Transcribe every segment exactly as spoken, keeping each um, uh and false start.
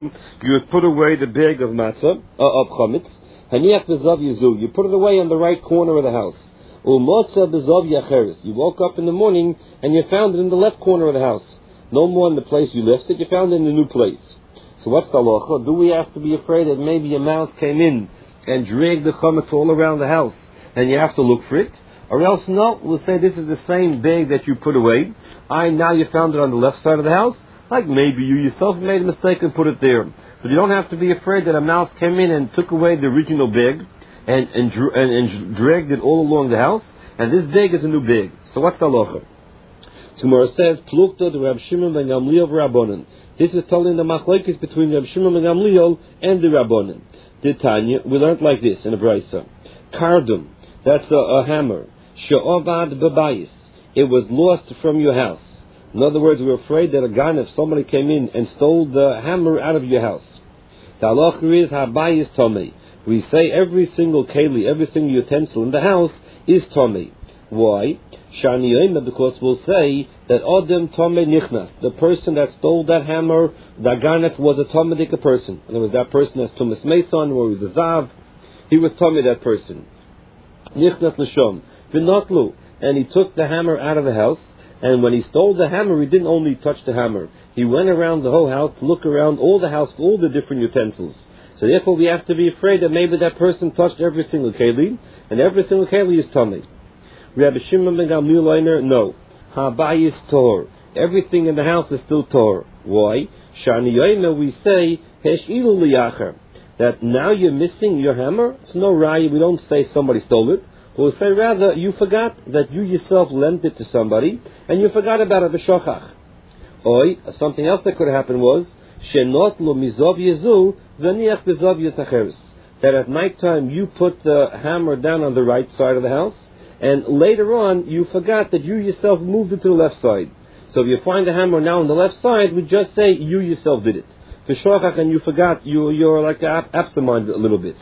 You would put away the bag of matzah, uh, of chametz. Haniach bezav yizu. You put it away on the right corner of the house. Umotza bezav yacheres. You woke up in the morning and you found it in the left corner of the house. No more in the place you left it. You found it in a new place. So what's the halacha? Do we have to be afraid that maybe a mouse came in and dragged the chametz all around the house, and you have to look for it? Or else, no, we'll say this is the same bag that you put away. I now you found it on the left side of the house. Like maybe you yourself made a mistake and put it there. But you don't have to be afraid that a mouse came in and took away the original bag and, and, and, and dragged it all along the house. And this bag is a new bag. So what's the halacha? Tomorrow says, Plukta the Rab Shimon ben Gamliel Rabbanan. This is telling the machlokes between Rab Shimon ben Gamliel and the Rabbanan. The Tanya, we learned like this in a brayso. Kardum, that's a, a hammer. She'ovad bebayis. It was lost from your house. In other words, we're afraid that a gun, if somebody came in and stole the hammer out of your house. The halacha is habayis tomei. We say every single keli, every single utensil in the house is tomei. Why? Shani yoyma, because we'll say that odem tomei nichnas. The person that stole that hammer, the ganef, was a tomeidik person. And it was that person that's tumas meson, or he was a zav. He was tomei, that person. Nichnas l'shom. V'notlu. And he took the hammer out of the house. And when he stole the hammer, he didn't only touch the hammer. He went around the whole house to look around all the house for all the different utensils. So therefore we have to be afraid that maybe that person touched every single keli, and every single keli is tummy. Rabbi Shimon ben Gamliel Leiner, no. Habayis tor. Everything in the house is still tor. Why? Shani yoyma, we say, heshilu liyacher. That now you're missing your hammer. It's no raya. We don't say somebody stole it. We'll say rather, you forgot that you yourself lent it to somebody, and you forgot about it, b'shochach. Oi, something else that could have happened was, shenot lo mizov yezu, v'niach b'zov yesacheres. That at night time you put the hammer down on the right side of the house, and later on you forgot that you yourself moved it to the left side. So if you find the hammer now on the left side, we just say you yourself did it. B'shochach, and you forgot, you, you're like absent-minded a little bit.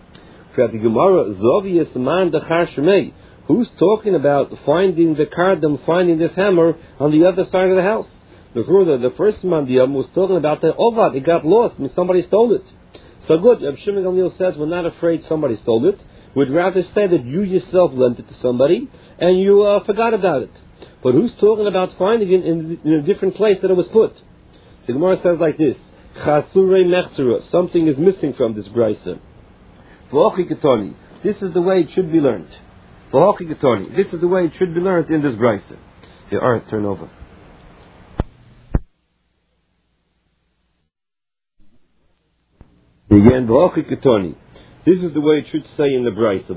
Who's talking about finding the kardam, finding this hammer on the other side of the house? The, the first mandiyam was talking about the ovad. It got lost. I mean, somebody stole it. So good. Reb Shimon Gamliel says we're not afraid somebody stole it. We'd rather say that you yourself lent it to somebody and you uh, forgot about it. But who's talking about finding it in, in a different place that it was put? The Gemara says like this: Chasurei mechsura. Something is missing from this brayso. This is the way it should be learned. This is the way it should be learned in this brayso. Here, all right, turn over. Again, this is the way it should say in the brayso.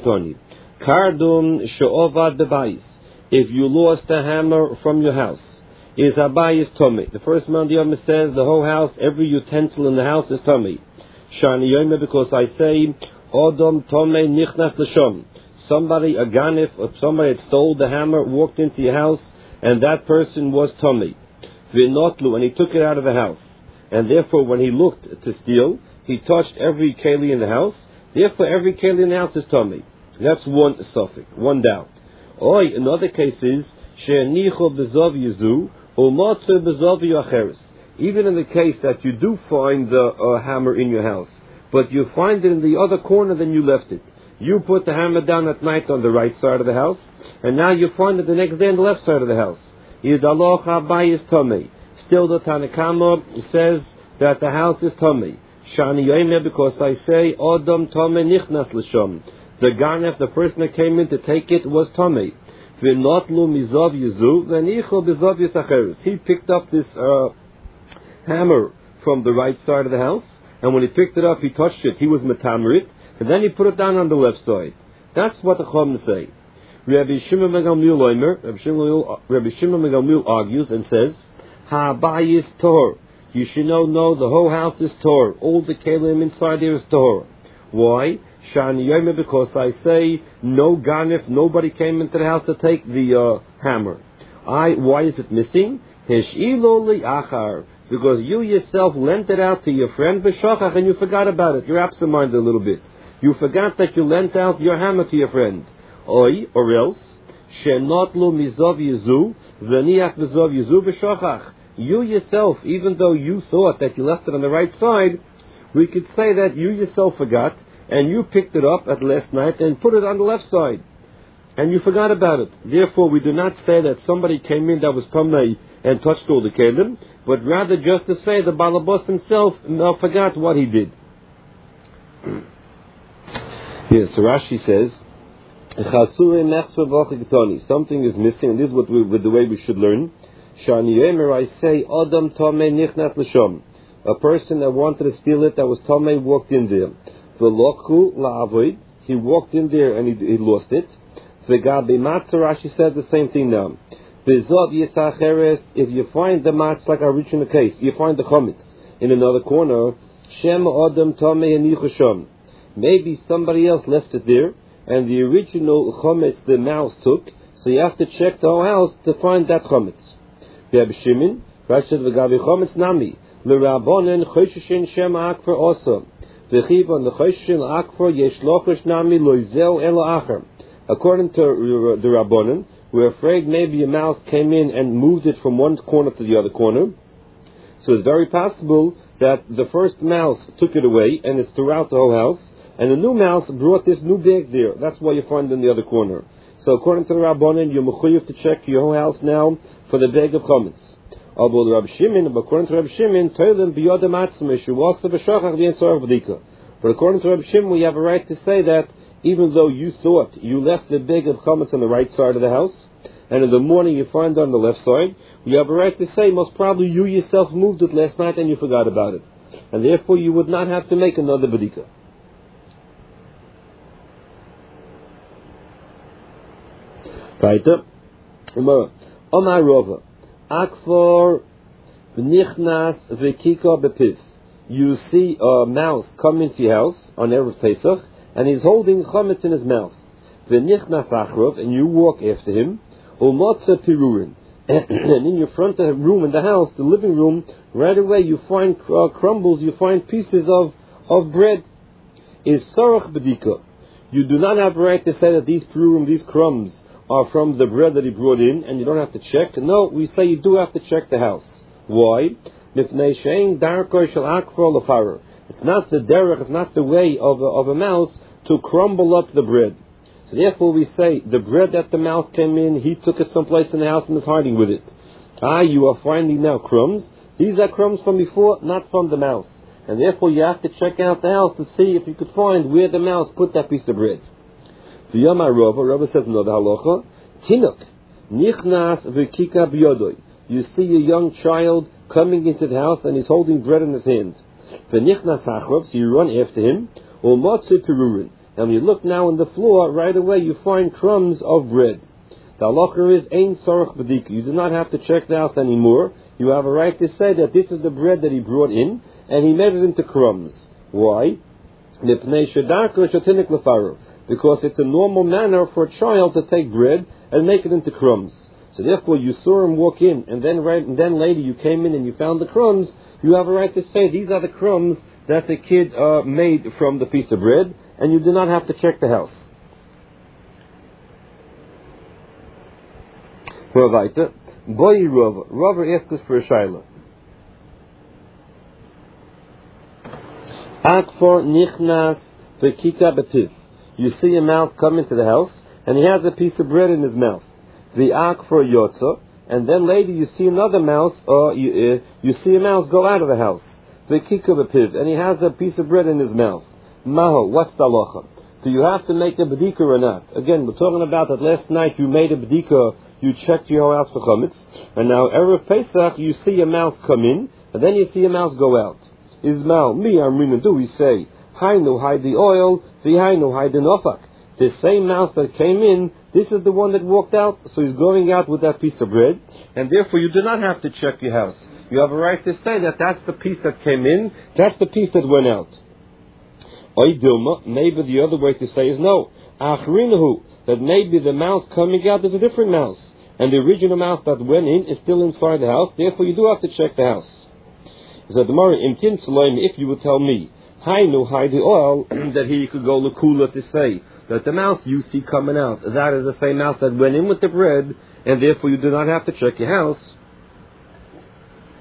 Kardum she'ovad bebayis. If you lost a hammer from your house, is habayis tomei. The first mandiyam says the whole house, every utensil in the house is tomei. Shani yoyme, because I say odom tomei nichnas l'shom. Somebody, a ganif, or somebody that stole the hammer, walked into your house, and that person was tomei. V'notlu, and he took it out of the house. And therefore, when he looked to steal, he touched every keli in the house. Therefore, every keli in the house is tomei. That's one suffix, one doubt. Oi, another case is she'nicho b'zov yizu u'motze b'zov yacheres. Even in the case that you do find the uh, hammer in your house, but you find it in the other corner than you left it. You put the hammer down at night on the right side of the house, and now you find it the next day on the left side of the house. Yidaloch habayis tomei. Still the Tanakama says that the house is tomei. Shani yoyme, because I say odom tomei nichnas l'shom. The ganef, the person that came in to take it, was tomei. V'notlu mizov yizu v'nicho b'zov yisacheres. He picked up this uh, hammer from the right side of the house, and when he picked it up, he touched it. He was metamerit, and then he put it down on the left side. That's what the Chum say. Rabbi Shimon ben Gamliel Omer, Rabbi Shimon ben Gamliel argues and says, "Habayis tor." You should know, no, the whole house is tor. All the kelim inside here is tor. Why? Shani yoyme, because I say no ganif, nobody came into the house to take the uh, hammer. I. Why is it missing? Heshilo liachar. Because you yourself lent it out to your friend b'shochach and you forgot about it. You're absent-minded a little bit. You forgot that you lent out your hammer to your friend. Oi, or else, shenot lo mizov yizu v'niach b'zov yizu b'shochach. you yourself, even though you thought that you left it on the right side, we could say that you yourself forgot, and you picked it up at last night and put it on the left side, and you forgot about it. Therefore, we do not say that somebody came in that was tamei and touched all the kelim, but rather just to say the balabas himself uh, forgot what he did. Yes, so Rashi says, something is missing, and this is what we, with the way we should learn. I say, Adam tamei nichnas l'sham. A person that wanted to steal it, that was tamei, walked in there. V'lochu la'avoid. He walked in there and he, he lost it. V'gabi matzah, Rashi said the same thing now. V'zov yisacheres. If you find the matzah, like our original case, you find the chametz in another corner. Shem Adam tamei anichu sham. Maybe somebody else left it there, and the original chametz the mouse took. So you have to check the whole house to find that chametz. V'Rabbi Shimon, Rashi said v'gabi chametz nami. L'rabonen chosheshin shem akfer also. V'chivon l'chosheshin akfer yesh lochosh nami loizeu elo acher. According to the Rabbonen, we're afraid maybe a mouse came in and moved it from one corner to the other corner. So it's very possible that the first mouse took it away and it's throughout the whole house, and the new mouse brought this new bag there. That's why you find it in the other corner. So according to the Rabbonen, you're mechuyev to check your whole house now for the bag of chametz. But according to Rabbi Shimon, but according to Rabbi Shimon, we have a right to say that even though you thought you left the bag of chametz on the right side of the house, and in the morning you find it on the left side, we have a right to say most probably you yourself moved it last night and you forgot about it, and therefore you would not have to make another bedika. Weiter, Omar Rova, Akfor v'nichnas v'kika bepiv. You see a mouse come into your house on Erev Pesach, and he's holding chametz in his mouth. V'nichnas achrov, and you walk after him. Umotza pirurin, and in your front of the room in the house, the living room, right away you find uh, crumbles, you find pieces of, of bread. Is sarach bedika. You do not have a right to say that these pirurim, these crumbs, are from the bread that he brought in, and you don't have to check. No, we say you do have to check the house. Why? It's not the derech, it's not the way of a, of a mouse to crumble up the bread. So therefore we say, the bread that the mouse came in, he took it someplace in the house and is hiding with it. Ah, you are finding now crumbs. These are crumbs from before, not from the mouse. And therefore you have to check out the house to see if you could find where the mouse put that piece of bread. The Yama Rava, Rava says another halacha, Tinuk, nichnas v'kika b'yodoy. You see a young child coming into the house and he's holding bread in his hands. V'nichnas hachrov, so you run after him, u'motze pirurin. And when you look now on the floor, right away you find crumbs of bread. The halacha is ein sarach b'dika. You do not have to check the house anymore. You have a right to say that this is the bread that he brought in, and he made it into crumbs. Why? Mipnei shedarko shatinik lefaru. Because it's a normal manner for a child to take bread and make it into crumbs. So therefore you saw him walk in, and then right, and then later you came in and you found the crumbs. You have a right to say these are the crumbs that the kid uh, made from the piece of bread, and you do not have to check the house. Weiter. Boy Rava. Rava asks us for a shaila. Akfor nichnas v'kika betiv. You see a mouse come into the house, and he has a piece of bread in his mouth. The ak for yotza, and then later you see another mouse, or you, uh, you see a mouse go out of the house. The kikabapiv, and he has a piece of bread in his mouth. Maho, what's the halacha? Do you have to make a bedika or not? Again, we're talking about that last night you made a bedika, you checked your house for chametz, and now Erev Pesach you see a mouse come in, and then you see a mouse go out. Ismail, me amrina, do we say, Hainu hide the oil, v'hainu hide the nofak. The same mouse that came in, this is the one that walked out, so he's going out with that piece of bread, and therefore you do not have to check your house. You have a right to say that that's the piece that came in, that's the piece that went out. Oy Dilma, maybe the other way to say is no. Achrinahu, that maybe the mouse coming out is a different mouse, and the original mouse that went in is still inside the house, therefore you do have to check the house. So tomorrow, if you would tell me, Hainu hide the oil, that he could go Lakula to say that the mouse you see coming out, that is the same mouse that went in with the bread, and therefore you do not have to check your house.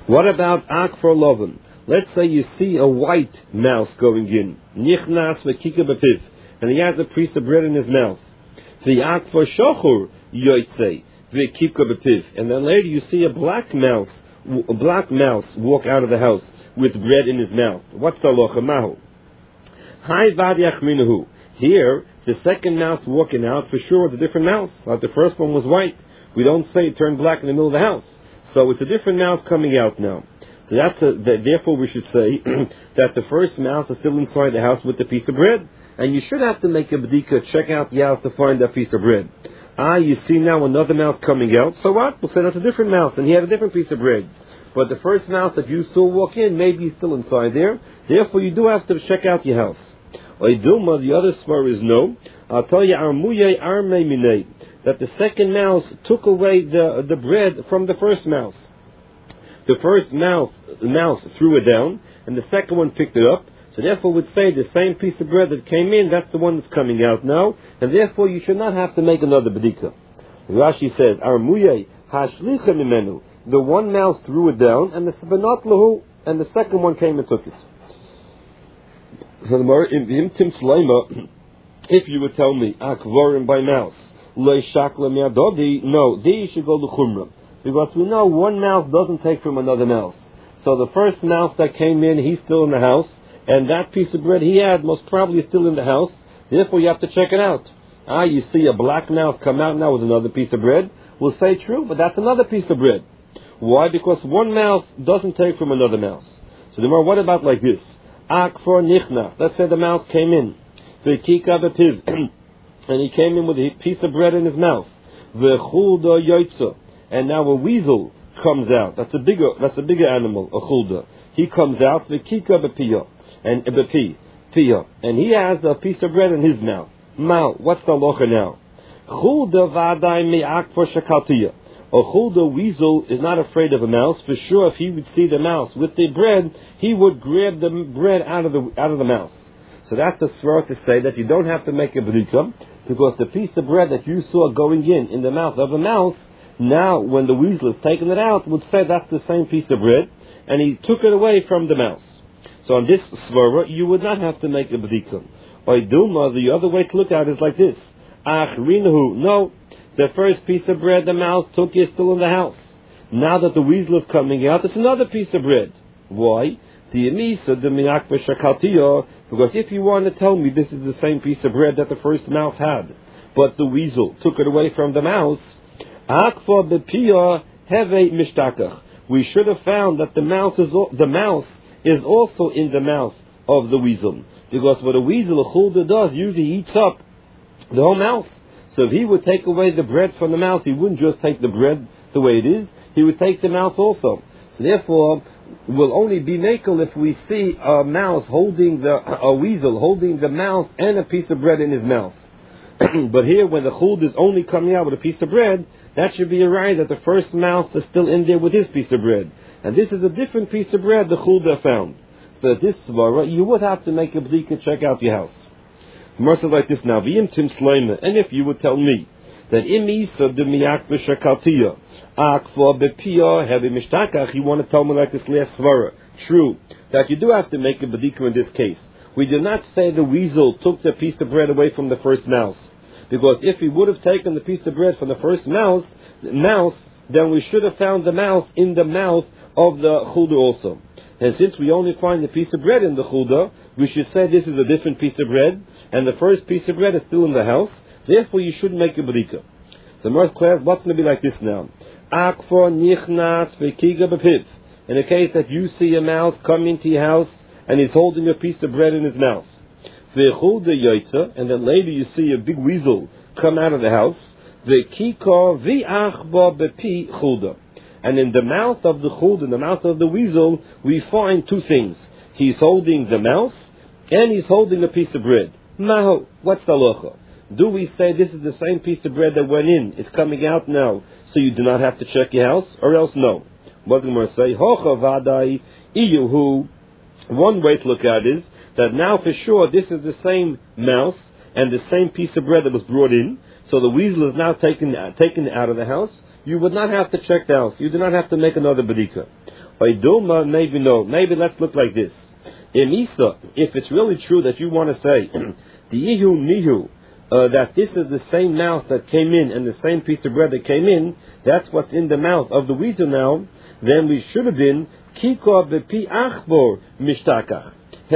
What about ak for loven? Let's say you see a white mouse going in. Nichnas v'kika b'piv. And he has a piece of bread in his mouth. V'ak for shochur yoytzei v'kika b'piv. And then later you see a black mouse, a black mouse walk out of the house with bread in his mouth. What's the halacha mahu? Hai vad yachminahu. Here, the second mouse walking out, for sure it's a different mouse. Like the first one was white. We don't say it turned black in the middle of the house. So it's a different mouse coming out now. So that's a, that, therefore we should say that the first mouse is still inside the house with the piece of bread. And you should have to make a bdika, check out the house to find that piece of bread. Ah, you see now another mouse coming out. So what? We'll say that's a different mouse, and he had a different piece of bread. But the first mouse that you saw walk in, maybe he's still inside there. Therefore you do have to check out your house. Oiduma, the other svar is no. I'll tell you, armuye arme minei, that the second mouse took away the the bread from the first mouse. The first mouse, mouse threw it down, and the second one picked it up. So therefore would say the same piece of bread that came in, that's the one that's coming out now, and therefore you should not have to make another bedika. Rashi says, armuye hashlicha mimenu, the one mouse threw it down, and the sabanat lahu, and the second one came and took it. If you would tell me, akvarim by mouse, no, these should go to chumrah. Because we know one mouse doesn't take from another mouse. So the first mouse that came in, he's still in the house, and that piece of bread he had most probably is still in the house. Therefore you have to check it out. Ah, you see a black mouse come out now with another piece of bread. We'll say true, but that's another piece of bread. Why? Because one mouse doesn't take from another mouse. So the more, what about like this? Ak for nichna. Let's say the mouse came in. V'kika b'piv. And he came in with a piece of bread in his mouth. V'chulda yoytza. And now a weasel comes out. That's a bigger, that's a bigger animal, a chulda. He comes out, v'kika b'piya, and b'pi, piya, and he has a piece of bread in his mouth. Mal, what's the locha now? Chulda v'adai me'ak for shakaltiya. A chulda weasel is not afraid of a mouse. For sure, if he would see the mouse with the bread, he would grab the bread out of the out of the mouse. So that's a svar to say that you don't have to make a b'dika, because the piece of bread that you saw going in in the mouth of a mouse, now, when the weasel is taking it out, would say that's the same piece of bread, and he took it away from the mouse. So on this svara, you would not have to make a b'dika. Oiduma, the other way to look at it is like this. Ach rinahu, no, the first piece of bread the mouse took is still in the house. Now that the weasel is coming out, it's another piece of bread. Why? Because if you want to tell me this is the same piece of bread that the first mouse had, but the weasel took it away from the mouse, we should have found that the mouse is the mouse is also in the mouth of the weasel, because what a weasel, a chulda, does usually eats up the whole mouse. So if he would take away the bread from the mouse, he wouldn't just take the bread the way it is; he would take the mouse also. So therefore, we'll only be makel if we see a mouse holding the a weasel holding the mouse and a piece of bread in his mouth. But here, when the chulda is only coming out with a piece of bread, that should be a right that the first mouse is still in there with his piece of bread. And this is a different piece of bread the chulda found. So at this svara, you would have to make a bdika, check out your house. Mercy like this now. V'im tim sleima. And if you would tell me that im isa de miyak v'shakaltiya akva bepiya hevi mishtakach, you want to tell me like this last svara. True, that you do have to make a bdika in this case. We did not say the weasel took the piece of bread away from the first mouse. Because if he would have taken the piece of bread from the first mouse, mouse, then we should have found the mouse in the mouth of the chulda also. And since we only find the piece of bread in the chulda, we should say this is a different piece of bread, and the first piece of bread is still in the house. Therefore, you shouldn't make a b'dika. So, most class, what's going to be like this now? Akfor nichnas v'kiga b'piv. In the case that you see a mouse come into your house, and he's holding a piece of bread in his mouth. V'chulda yoytza, and then later you see a big weasel come out of the house. V'kika v'achba b'pi chulda. And in the mouth of the chulda, in the mouth of the weasel, we find two things. He's holding the mouse, and he's holding a piece of bread. Maho, what's the halacha? Do we say this is the same piece of bread that went in, is coming out now, so you do not have to check your house, or else no? What do we say? Hocha vadai iyuhu. One way to look at it is that now for sure this is the same mouse and the same piece of bread that was brought in. So the weasel is now taken taken out of the house. You would not have to check the house. You do not have to make another b'dika. Oidulma, maybe no. Maybe let's look like this. Emisa, if it's really true that you want to say, the Ihu Nihu, uh, that this is the same mouth that came in and the same piece of bread that came in, that's what's in the mouth of the weasel now, then we should have been, Kiko bepi achbor mishtakach.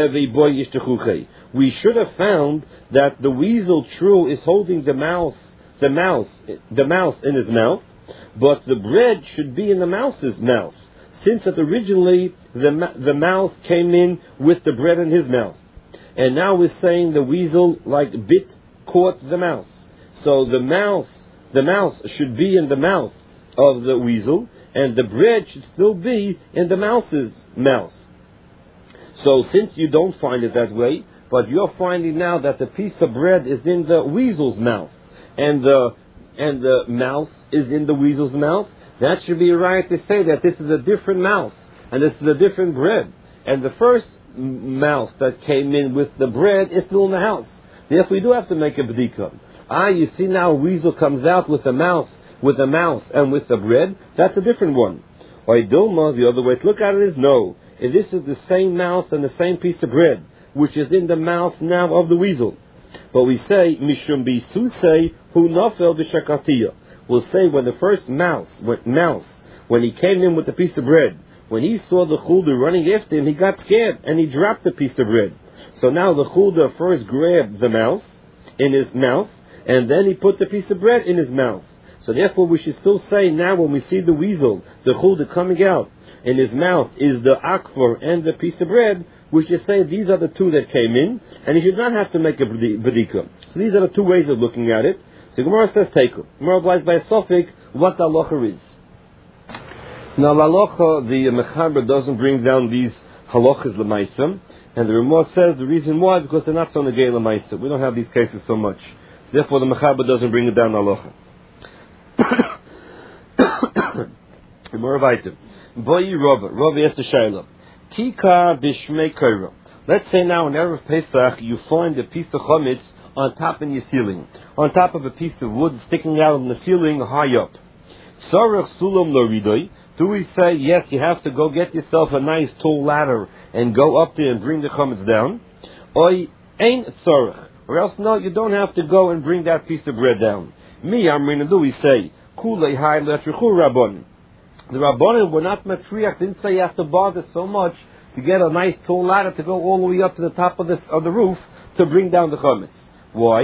We should have found that the weasel true is holding the mouse, the mouse, the mouse in his mouth, but the bread should be in the mouse's mouth, since that originally the the mouse came in with the bread in his mouth, and now we're saying the weasel like bit caught the mouse. So the mouse, the mouse should be in the mouth of the weasel, and the bread should still be in the mouse's mouth. So since you don't find it that way, but you're finding now that the piece of bread is in the weasel's mouth, and the and the mouse is in the weasel's mouth, that should be right to say that this is a different mouse, and this is a different bread. And the first mouse that came in with the bread is still in the house. Therefore, we do have to make a bdika. Ah, you see now a weasel comes out with a mouse, with a mouse and with the bread. That's a different one. Or Dilma, the other way to look at it is no. If this is the same mouse and the same piece of bread, which is in the mouth now of the weasel. But we say, Mishum Bisuse hu nafel b'shakatiya. We'll say when the first mouse, when, mouse, when he came in with the piece of bread, when he saw the chulda running after him, he got scared and he dropped the piece of bread. So now the chulda first grabbed the mouse in his mouth, and then he put the piece of bread in his mouth. So therefore we should still say now when we see the weasel, the chulda coming out, in his mouth is the akvar and the piece of bread, we should say these are the two that came in, and he should not have to make a badika. So these are the two ways of looking at it. So Gemara says teiku. Gemara applies by a suffix what the halacha is. Now the halacha, the mechaber doesn't bring down these halachas lemaisa, and the Ramah says the reason why, because they're not so negay lemaisa. We don't have these cases so much. Therefore the mechaber doesn't bring it down halacha. Gemara vayter. Boyi Rava, Rava asked the Shaila, Kika b'shmei kaira. Let's say now in Erev Pesach you find a piece of chametz on top in your ceiling, on top of a piece of wood sticking out in the ceiling high up. Tzarech sulam loridoi. Do we say yes? You have to go get yourself a nice tall ladder and go up there and bring the chametz down. Oi ein tzarech, or else no, you don't have to go and bring that piece of bread down. Mi amrina, do we say kulei hay letrichu rabon? The Rabbanim were not matriach, didn't say you have to bother so much to get a nice tall ladder to go all the way up to the top of, this, of the roof to bring down the chametz. Why?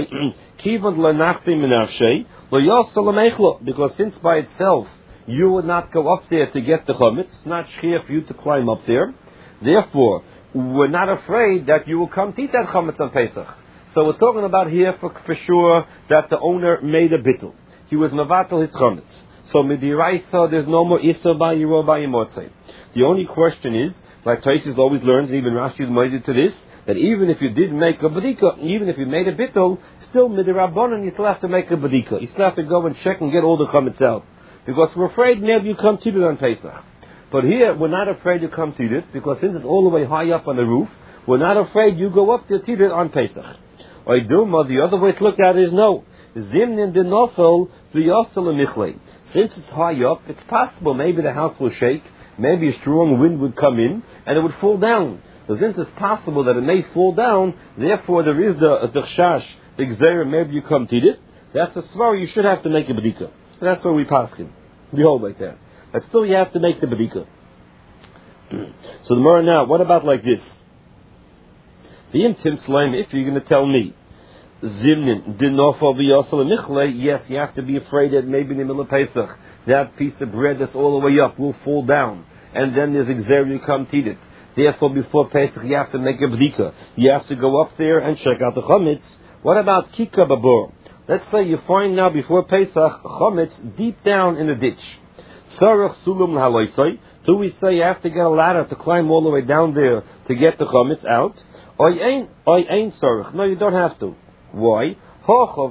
Because since by itself you would not go up there to get the chametz, it's not shchir for you to climb up there. Therefore, we're not afraid that you will come to eat that chametz on Pesach. So we're talking about here for, for sure that the owner made a bittul. He was mavatal his chametz. So midiraisa, there's no more issa by yiro by yimotzei. The only question is, like Taisus always learns, even Rashi is minded to this, that even if you did make a badika, even if you made a bittul, still midirabbanan you still have to make a badika. You still have to go and check and get all the chametz out, because we're afraid maybe you come to it on Pesach. But here we're not afraid you come to it, because since it's all the way high up on the roof, we're not afraid you go up to it on Pesach. Oiduma, the other way to look at it is no. Zimnin denofel v'yosel nichlei. Since it's high up, it's possible maybe the house will shake, maybe a strong wind would come in, and it would fall down. So since it's possible that it may fall down, therefore there is the the chash, the gzeira, maybe you come to it. That's a svar, you should have to make a bedika. That's where we pass him. We hold like that. But still you have to make the bedika. So the Mara now, what about like this? The imtim slime, if you're going to tell me, Zimnin, Dinofal v'yosel nichlei, yes, you have to be afraid that maybe in the middle of Pesach, that piece of bread that's all the way up will fall down, and then there's exer you come to eat it. Therefore, before Pesach, you have to make a bdika. You have to go up there and check out the chametz. What about kika babor? Let's say you find now before Pesach chametz deep down in a ditch. Tzarech sulam l'haloisai. Do we say you have to get a ladder to climb all the way down there to get the chametz out? Oy ein, oy ein tzarech. No, you don't have to. Why? For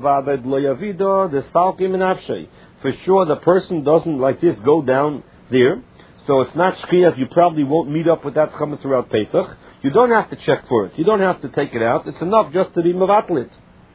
sure, the person doesn't like this go down there, so it's not shkiyah. You probably won't meet up with that chametz throughout Pesach. You don't have to check for it. You don't have to take it out. It's enough just to be mevatlit.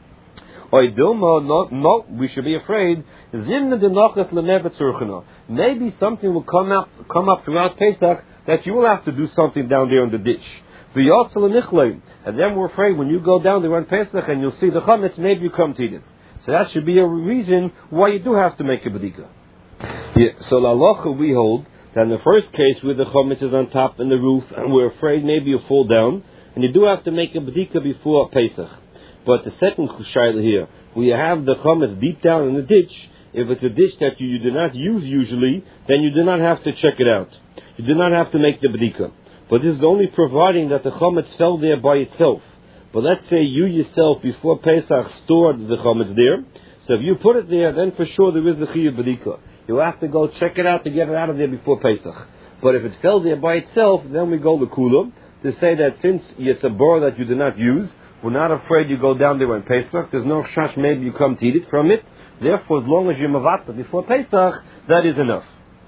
No, no, we should be afraid. Maybe something will come up, come up throughout Pesach that you will have to do something down there in the ditch. And then we're afraid when you go down there on Pesach and you'll see the chametz, maybe you come to eat it. So that should be a reason why you do have to make a bedika. Yeah, so la halacha we hold that in the first case where the chametz is on top in the roof and we're afraid maybe you'll fall down, and you do have to make a bedika before Pesach. But the second shaila here, we have the chametz deep down in the ditch. If it's a ditch that you, you do not use usually, then you do not have to check it out. You do not have to make the bedika. But this is only providing that the chametz fell there by itself. But let's say you yourself before Pesach stored the chametz there. So if you put it there, then for sure there is a chiyuv bedika. You'll have to go check it out to get it out of there before Pesach. But if it fell there by itself, then we go to kula to say that since it's a bar that you do not use, we're not afraid you go down there on Pesach. There's no shash, maybe you come to eat it from it. Therefore, as long as you're mavata before Pesach, that is enough.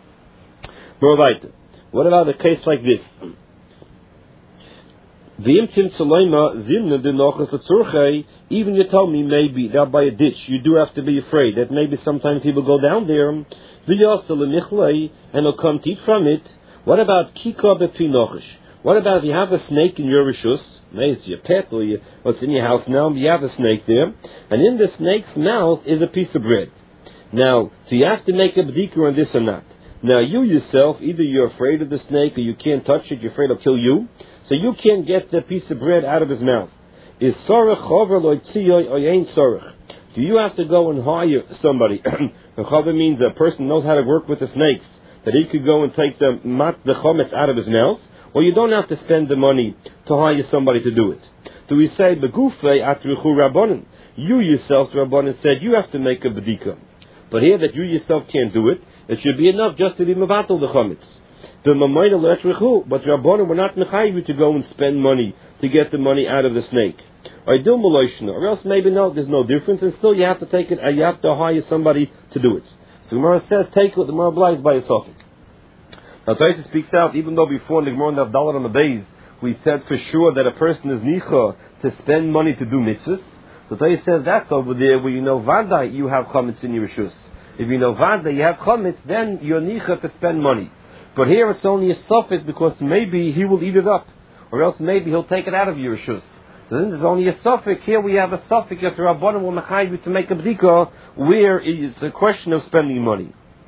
What about a case like this? Even you tell me maybe that by a ditch you do have to be afraid that maybe sometimes he will go down there and he'll come to eat from it. What about kika bepinochish? What about if you have a snake in your rishus? Maybe it's your pet or your, what's in your house now, you have a snake there, and in the snake's mouth is a piece of bread. Now, so you have to make a b'dika on this or not. Now, you yourself, either you're afraid of the snake or you can't touch it, you're afraid it'll kill you, so you can't get the piece of bread out of his mouth. Is sorach chover lo tziyoy or ain't sorach? Do you have to go and hire somebody? Chover means a person knows how to work with the snakes, that he could go and take the mat, the chometz out of his mouth, or you don't have to spend the money to hire somebody to do it. Do we say begufei atrichu rabbanon? You yourself, the rabbanon said, you have to make a bedika. But here that you yourself can't do it, it should be enough just to be mevatel the chametz. The mamayna le'atrichu, but rabbanon were not mechayiv you to go and spend money to get the money out of the snake. Or do maloishna, or else maybe no, there's no difference, and still you have to take it, and you have to hire somebody to do it. So Gemara says, take it, the Gemara obliges by a suffix. Now Taisa speaks out, even though before in the Gemara on the Abdallah on the Beis, we said for sure that a person is nicha to spend money to do mitzvahs. So Taisa says that's over there where you know vada you have chametz in your rishus. If you know vada you have chametz, then you're nicha to spend money. But here it's only a suffix because maybe he will eat it up, or else maybe he'll take it out of your rishus. So then there's only a suffix. Here we have a suffix that the Rabbanan will mechayiv you to make a bdika where it's a question of spending money.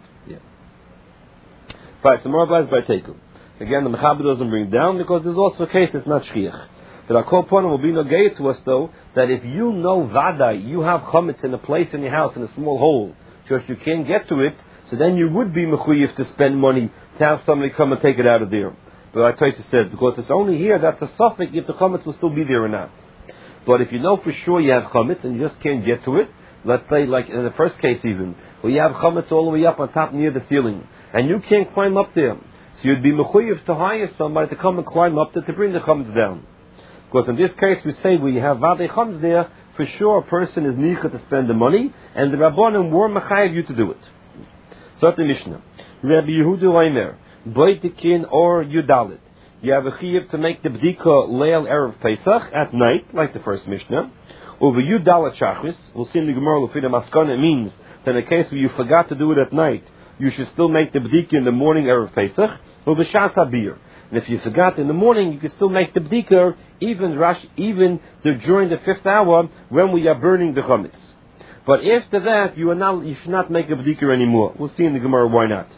Right, so more advice by Teiku. Again, the Mechaber doesn't bring down because there's also a case that's not shchiach. But our Korponim will be no gay to us though that if you know vadai, you have chametz in a place in your house in a small hole, just you can't get to it, so then you would be mechuyev to spend money to have somebody come and take it out of there. But our Taisa says because it's only here that's a suffix if the chametz will still be there or not. But if you know for sure you have chametz and you just can't get to it, let's say like in the first case even, where you have chametz all the way up on top near the ceiling, and you can't climb up there, so you'd be mechuyev to hire somebody to come and climb up there to bring the chametz down. Because in this case we say we have vadei chametz there, for sure a person is nicha to spend the money, and the Rabbanim were mechayev you to do it. So the Mishnah, Rabbi Yehuda Omer, Boitikin or Yudalit, you have a chiyuv to make the bdika leil erev Pesach at night, like the first Mishnah. Over Yudalit Shachris, we'll see in the Gemara Lefida Maskana, it means that in a case where you forgot to do it at night, you should still make the bdika in the morning erev Pesach, or b'shas habir. And if you forgot in the morning, you can still make the bdika even rush, even the, during the fifth hour when we are burning the chametz. But after that, you are not, you should not make a bdika anymore. We'll see in the Gemara why not.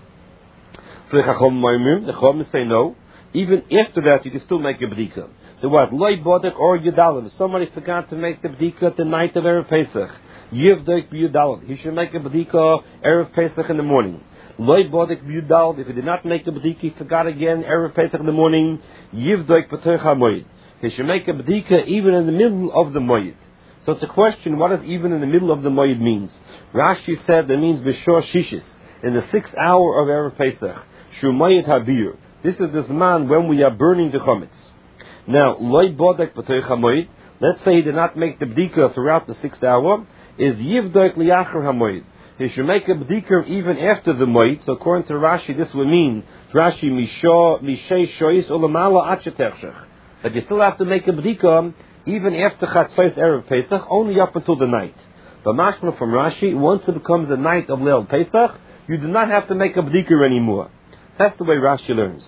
The Chacham say no. Even after that, you can still make a bdika. The what? Loi bodek or yudalim. If somebody forgot to make the bdika the night of erev Pesach, yivdek b'yudalim. He should make a bdika erev Pesach in the morning. Loi bodek b'yudal. If he did not make a bdika, he forgot again erev Pesach in the morning. Yivdek b'toich hamoyed. He should make a bdika even in the middle of the moyed. So it's a question: what does even in the middle of the moyed means? Rashi said that means b'shor shishis, in the sixth hour of erev Pesach. Shumayit habir. This is the zman when we are burning the chametz. Now, loi bodek b'toich hamoyed. Let's say he did not make the bdika throughout the sixth hour. Is yivdek liachar hamoyed. He should make a bdika even after the moed. So according to Rashi, this would mean Rashi misho mishei shoyis ulamala achetechshach, that you still have to make a bdika even after chatzos erev Pesach, only up until the night. But mashma from Rashi, once it becomes a night of Leil Pesach, you do not have to make a bdika anymore. That's the way Rashi learns.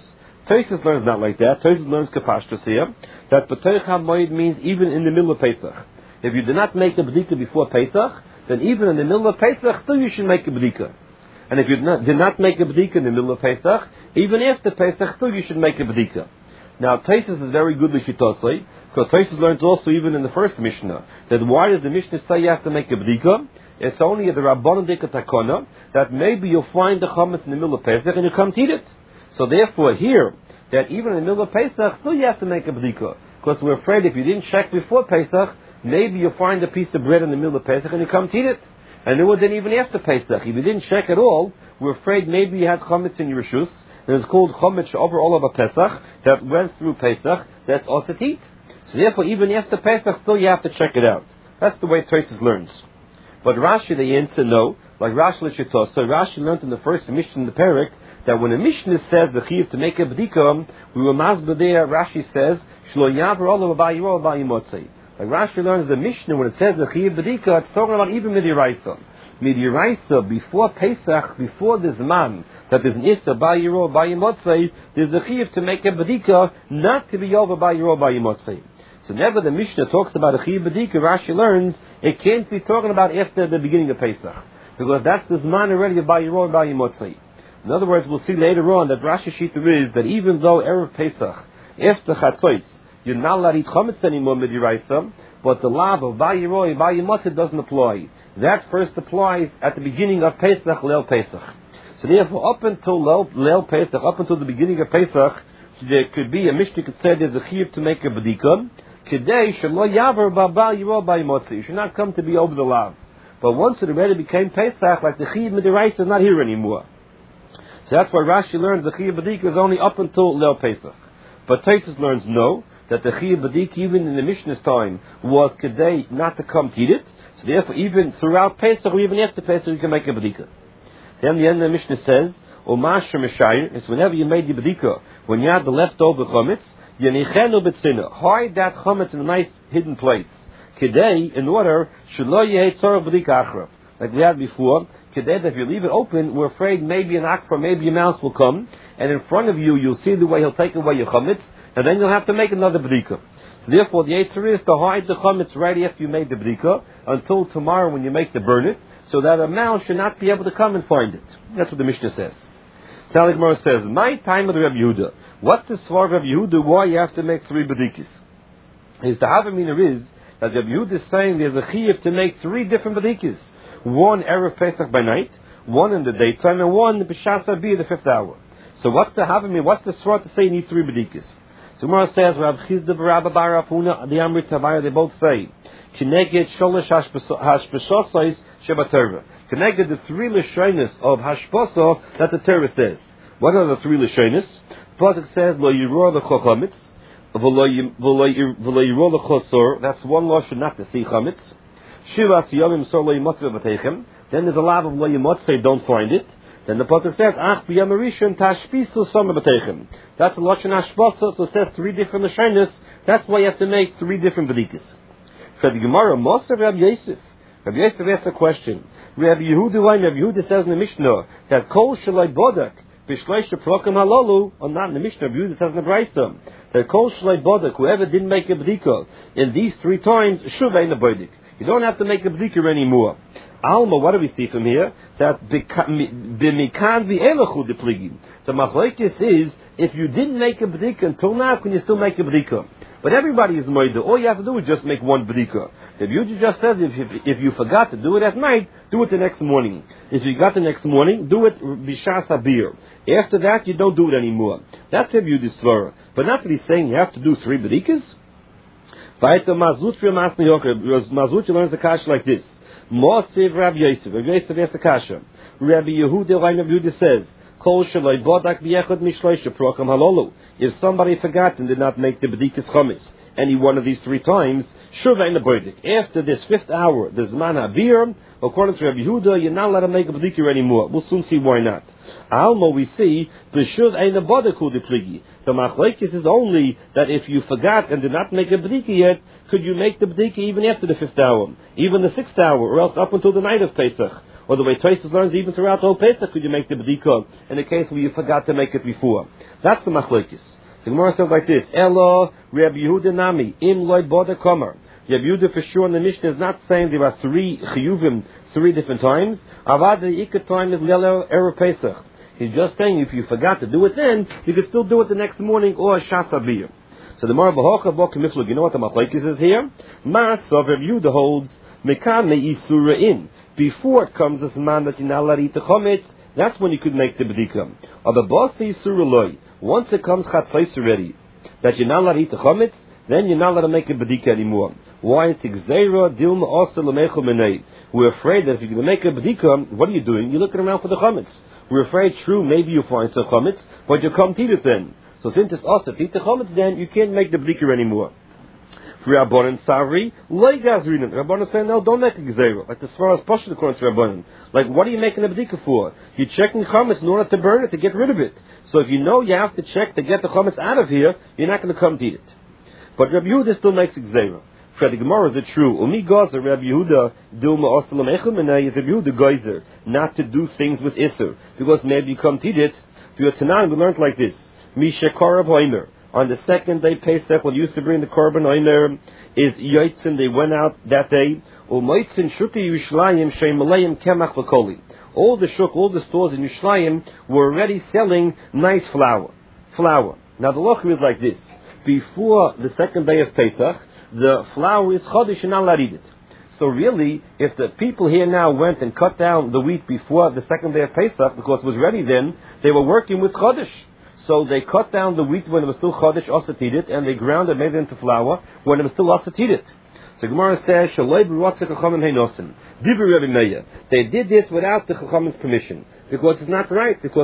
Tosfos learns not like that. Tosfos learns kapashtus here, that B'toich HaMoed means even in the middle of Pesach. If you do not make a b'dika before Pesach, then even in the middle of Pesach, still you should make a b'dika. And if you did not, did not make a b'dika in the middle of Pesach, even after Pesach, still you should make a b'dika. Now, Tosfos is very good l'shitosei, because Tosfos learns also even in the first Mishnah, that why does the Mishnah say you have to make a b'dika? It's only at the Rabbanon Dika Takona, that maybe you'll find the chametz in the middle of Pesach and you come to eat it. So therefore here, that even in the middle of Pesach, still you have to make a b'dika. Because we're afraid if you didn't check before Pesach, maybe you'll find a piece of bread in the middle of Pesach and you come to eat it. And it would then even after Pesach. If you didn't check at all, we're afraid maybe you had chametz in your reshus, and it's called chametz over all of a Pesach, that went through Pesach, that's also to eat. So therefore, even after Pesach, still you have to check it out. That's the way Tosfos learns. But Rashi, the answer no, like Rashi L'Shittos. So Rashi learned in the first Mishnah in the Perek, that when a Mishnah says the Chiyuv to make a b'dika, we were masber there, Rashi says, Shlo yaver olav b'yiro b'yimotzei. Like Rashi learns the Mishnah, when it says the Chiyuv b'dika, it's talking about even Midiraisa. Midiraisa, before Pesach, before this man, that there's an Issa b'yiro b'yimotzei, there's a Chiyuv to make a b'dika, not to be over b'yiro b'yimotzei. So whenever the Mishnah talks about a Chiyuv b'dika, Rashi learns, it can't be talking about after the beginning of Pesach. Because that's the Zman already of b'yiro b'yimotzei. In other words, we'll see later on that Rashi Shita is that even though Erev Pesach, after Chatzos, you're not allowed to eat chametz anymore midiraisa, but the lav of Bayiroi, Bayimotze doesn't apply. That first applies at the beginning of Pesach, Leil Pesach. So therefore, up until Leil, Leil Pesach, up until the beginning of Pesach, there could be a Mishnah could say there's a chiyuv to make a b'dika. Kedei shelo yaver b'Bayiroi Bayimotze. You should not come to be over the lav. But once it already became Pesach, like the chiyuv midiraisa is not here anymore. So that's why Rashi learns the Chiyuv B'dika is only up until Leil Pesach. But Tosfos learns no, that the Chiyuv B'dika even in the Mishnah's time was Kedei not to come to eat it. So therefore even throughout Pesach or even after Pesach you can make a B'dika. Then the end of the Mishnah says, O Masher Meshayir, it's whenever you made the B'dika, when you had the leftover chametz, Yenichenu B'tzina, hide that chametz in a nice hidden place. Kedei, in order, Shelo Yehei Tzorach B'dika Achrav. Like we had before, Kedei, if you leave it open, we're afraid maybe an akra, maybe a mouse will come, and in front of you, you'll see the way he'll take away your chametz, and then you'll have to make another b'dika. So therefore, the Yetzer is to hide the chametz right after you made the b'dika, until tomorrow when you make the burn it, so that a mouse should not be able to come and find it. That's what the Mishnah says. Salik Gemara says, my time of the Reb Yehuda. What's the svar of Reb Yehuda, why you have to make three b'dikis? Is the Havamina is, that Reb Yehuda is saying there's a chiyuv to make three different b'dikis. One Erev Pesach by night, one in the daytime, and one B'shas Abi, the fifth hour. So what's the having? What's the svar to say you need three b'dikas? So Gemara says, Rav Chizda v'Rabba bar Afuna, the Amrit Tavaya, they both say, Kineged sholosh hashpashosais shebaterva. Kineged the three lashonis of hashpasa that the Torah says. What are the three lashonis? The pasuk says, Lo yiror l'chochamitz, v'lo yiror l'chosor. That's one lashon not to see chametz. Shivas yomim sor lo yimotze b'teichem. Then there's a lot of lo yimotze, don't find it. Then the pasuk says, Ach b'yam harishon tashpisu somer b'teichem. That's a lashon hashpasa, so it says three different lashonis. That's why you have to make three different b'dikas. For the Gemara, Moser Rabbi Yosef. Rabbi Yosef asked a question. Rabbi Yehuda, Rabbi Yehuda says in the Mishnah that Kol Shalai Bodak B'Shleisha Prokim Halalu, or not in the Mishnah. Rabbi Yehuda says in the Brayso that Kol Shalai Bodak, whoever didn't make a b'dika in these three times, Shuvay in the Bodak. You don't have to make a b'dika anymore. Alma, what do we see from here? That b'mikan v'elachu depligim. The machlokes is if you didn't make a b'dika until now, can you still make a b'dika? But everybody is moida. All you have to do is just make one b'dika. The Yehuda just says if, if if you forgot to do it at night, do it the next morning. If you got the next morning, do it b'shas habir. After that, you don't do it anymore. That's the Yehuda's svara. But not that he's saying you have to do three b'dikas. Mazutri learns the kasha like this. Mosiv Rabbi Yosef. Rabbi Yosef asks the kasha. Rabbi Yehuda, Rabbi Yehuda says, Kol shaloi bodak b'yechad mishloisha prokam halolu. If somebody forgot and did not make the b'dikas chametz any one of these three times, shuvah in the bodik. After this fifth hour, the zman habir, according to Rabbi Yehuda, you're not allowed to make a b'dika anymore. We'll soon see why not. Alma, we see the shuv ein the bodik hu depligi. The machlekes is only that if you forgot and did not make a b'dika yet, could you make the b'dika even after the fifth hour, even the sixth hour, or else up until the night of Pesach? Or the way Tosfos learns, even throughout the whole Pesach, could you make the B'dika in a case where you forgot to make it before? That's the Machlokes. The Gemara says like this, Elo Reb Yehuda Nami, Im Loy Boda Komer. Reb Yehuda for sure in the Mishnah is not saying there are three Chiyuvim, three different times. Avad the Ikka time is Lelo Erev Pesach. He's just saying if you forgot to do it then, you could still do it the next morning or Shas Abiyah. So the Gemara B'hocha Bo K'miflug, you know what the Machlokes is here? Mas of Reb Yehuda holds, Mekan Me'isura in. Before it comes this man that you're not allowed to eat the chometz, that's when you could make the B'dika. Or the Bas Yisura Loi. Once it comes chatzos already, that you're not allowed to eat the chometz, then you're not allowed to make a bedika anymore. Why? It's gzeira dilma also lemechu menei. We're afraid that if you're going to make a bedika, what are you doing? You're looking around for the chometz. We're afraid, true, maybe you find some chometz, but you come to eat it then. So since it's also to eat the chometz, then you can't make the bedika anymore. For Rabbanan Savri, loy gazrinan. Rabbanan saying, no, don't make a gzeira. Like as far as Pashut according to Rabbanan. Like, what are you making a bedika for? You're checking chometz in order to burn it, to get rid of it. So if you know you have to check to get the chometz out of here, you're not going to come to eat it. But Rabbi Yehuda still makes a gzeira. For the Gemara, is it true? Umi gazer Rabbi Yehuda dilma osalam echel menay is Rabbi Yehuda geyser not to do things with iser because maybe you come to eat it. For your Tanan, we learned like this: Misha Karav Hoimer. On the second day Pesach, when you used to bring the korban Hoimer, is Yotzin. They went out that day. Umoitzin shuki Yishlayim sheimalayim kemach v'koli. All the shuk, all the stores in Yerushalayim were already selling nice flour. Flour. Now the loch is like this: before the second day of Pesach, the flour is chodesh and not allowed to eat it. So really, if the people here now went and cut down the wheat before the second day of Pesach, because it was ready then, they were working with chodesh. So they cut down the wheat when it was still chodesh, also to eat it, and they ground it, made it into flour when it was still also to eat it. So Gemara says, Shaloi b'rotzeh chachamim heinosim. Divrei Rebbe Meir. They did this without the chachamim's permission, because it's not right, because